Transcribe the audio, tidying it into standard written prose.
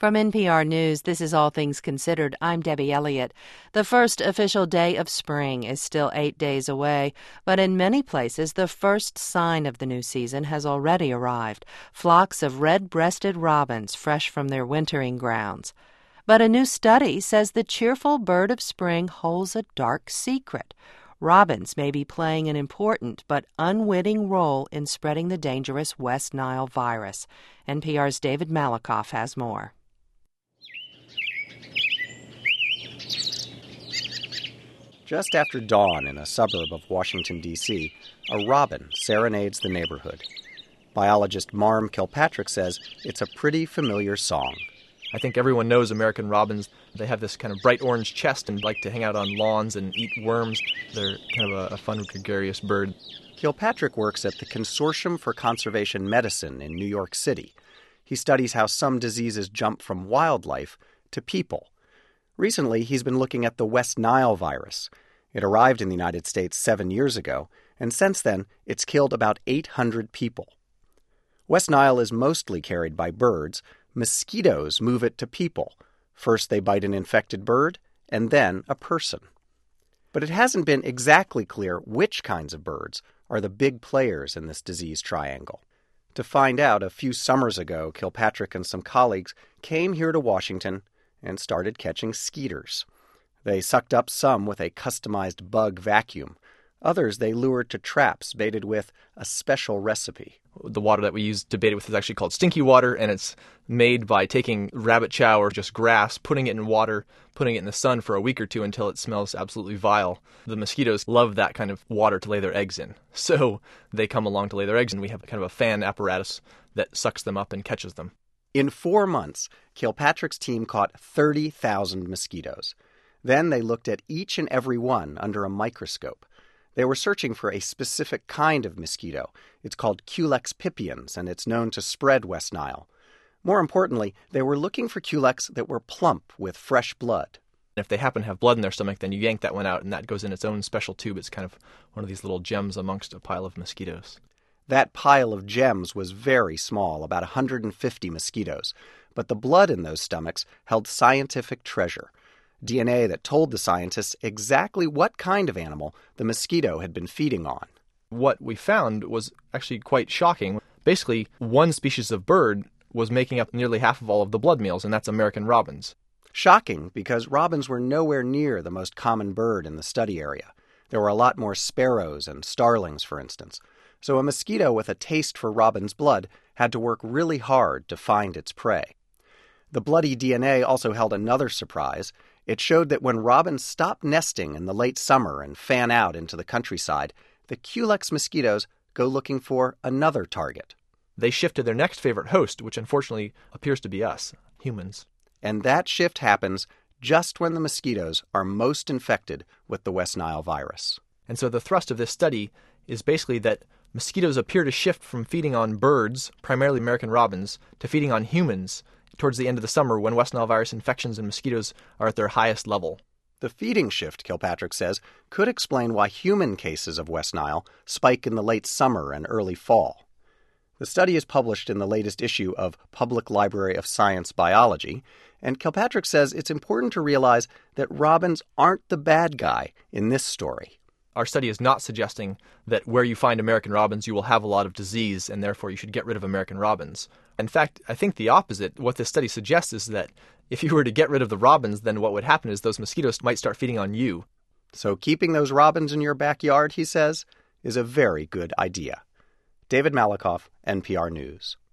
From NPR News, this is All Things Considered. I'm Debbie Elliott. The first official day of spring is still 8 days away, but in many places, the first sign of the new season has already arrived. Flocks of red-breasted robins fresh from their wintering grounds. But a new study says the cheerful bird of spring holds a dark secret. Robins may be playing an important but unwitting role in spreading the dangerous West Nile virus. NPR's David Malakoff has more. Just after dawn in a suburb of Washington, D.C., a robin serenades the neighborhood. Biologist Marm Kilpatrick says it's a pretty familiar song. I think everyone knows American robins. They have this kind of bright orange chest and like to hang out on lawns and eat worms. They're kind of a fun, gregarious bird. Kilpatrick works at the Consortium for Conservation Medicine in New York City. He studies how some diseases jump from wildlife to people. Recently, he's been looking at the West Nile virus. It arrived in the United States 7 years ago, and since then, it's killed about 800 people. West Nile is mostly carried by birds. Mosquitoes move it to people. First they bite an infected bird, and then a person. But it hasn't been exactly clear which kinds of birds are the big players in this disease triangle. To find out, a few summers ago, Kilpatrick and some colleagues came here to Washington and started catching skeeters. They sucked up some with a customized bug vacuum. Others they lured to traps baited with a special recipe. The water that we use to bait it with is actually called stinky water, and it's made by taking rabbit chow or just grass, putting it in water, putting it in the sun for a week or two until it smells absolutely vile. The mosquitoes love that kind of water to lay their eggs in. So they come along to lay their eggs, and we have kind of a fan apparatus that sucks them up and catches them. In 4 months, Kilpatrick's team caught 30,000 mosquitoes. Then they looked at each and every one under a microscope. They were searching for a specific kind of mosquito. It's called Culex pipiens, and it's known to spread West Nile. More importantly, they were looking for Culex that were plump with fresh blood. If they happen to have blood in their stomach, then you yank that one out, and that goes in its own special tube. It's kind of one of these little gems amongst a pile of mosquitoes. That pile of gems was very small, about 150 mosquitoes, but the blood in those stomachs held scientific treasure. DNA that told the scientists exactly what kind of animal the mosquito had been feeding on. What we found was actually quite shocking. Basically, one species of bird was making up nearly half of all of the blood meals, and that's American robins. Shocking, because robins were nowhere near the most common bird in the study area. There were a lot more sparrows and starlings, for instance. So a mosquito with a taste for robin's blood had to work really hard to find its prey. The bloody DNA also held another surprise. It showed that when robins stop nesting in the late summer and fan out into the countryside, the Culex mosquitoes go looking for another target. They shift to their next favorite host, which unfortunately appears to be us, humans. And that shift happens just when the mosquitoes are most infected with the West Nile virus. And so the thrust of this study is basically that mosquitoes appear to shift from feeding on birds, primarily American robins, to feeding on humans towards the end of the summer when West Nile virus infections in mosquitoes are at their highest level. The feeding shift, Kilpatrick says, could explain why human cases of West Nile spike in the late summer and early fall. The study is published in the latest issue of Public Library of Science Biology, and Kilpatrick says it's important to realize that robins aren't the bad guy in this story. Our study is not suggesting that where you find American robins, you will have a lot of disease, and therefore you should get rid of American robins. In fact, I think the opposite. What this study suggests is that if you were to get rid of the robins, then what would happen is those mosquitoes might start feeding on you. So keeping those robins in your backyard, he says, is a very good idea. David Malakoff, NPR News.